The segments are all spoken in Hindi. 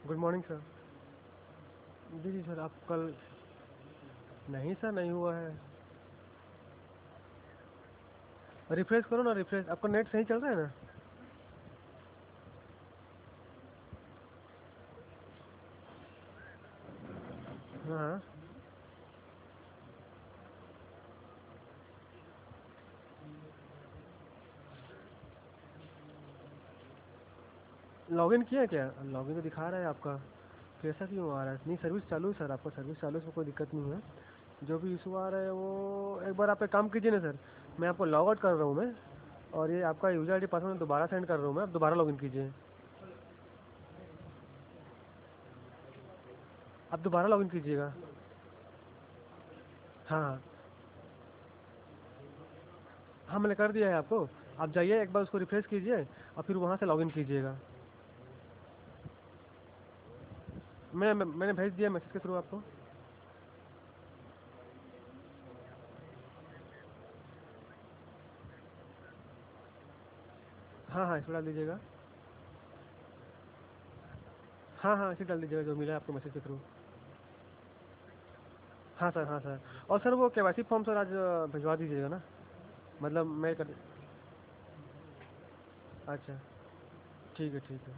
Good morning sir. जी जी सर, आप कल। नहीं सर, नहीं हुआ है। रिफ्रेश करो ना, रिफ्रेश। आपका नेट सही चल रहा है ना? हाँ हाँ। लॉगिन किया है क्या? लॉगिन तो दिखा रहा है आपका। फिर ऐसा क्यों आ रहा है? नहीं, सर्विस चालू है सर, आपका सर्विस चालू है, इसमें कोई दिक्कत नहीं है। जो भी इशू आ रहा है वो एक बार आप एक काम कीजिए ना सर। मैं आपको लॉग आउट कर रहा हूँ मैं। और ये आपका यूजर आई डी पासवर्ड दोबारा सेंड कर रहा हूँ मैं, आप दोबारा लॉगिन कीजिए। आप दोबारा लॉगिन कीजिएगा। हाँ हाँ। हाँ, मैंने कर दिया है आपको। आप जाइए एक बार, उसको रिफ्रेश कीजिए और फिर वहाँ से लॉगिन कीजिएगा। मैंने भेज दिया मैसेज के थ्रू आपको। हाँ हाँ, इसमें डाल दीजिएगा। हाँ हाँ, इसे डाल दीजिएगा जो मिला है आपको मैसेज के थ्रू। हाँ सर, हाँ सर। और सर वो केवाईसी फॉर्म सर आज भिजवा दीजिएगा ना। मतलब मैं कर। अच्छा। ठीक है, ठीक है।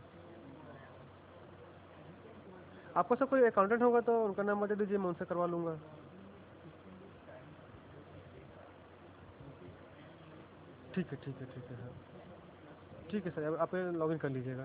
आपको सर कोई अकाउंटेंट होगा तो उनका नाम बता दीजिए, मैं उनसे करवा लूँगा। ठीक है, ठीक है, ठीक है सर। ठीक है सर, अब आप लॉगिन कर लीजिएगा।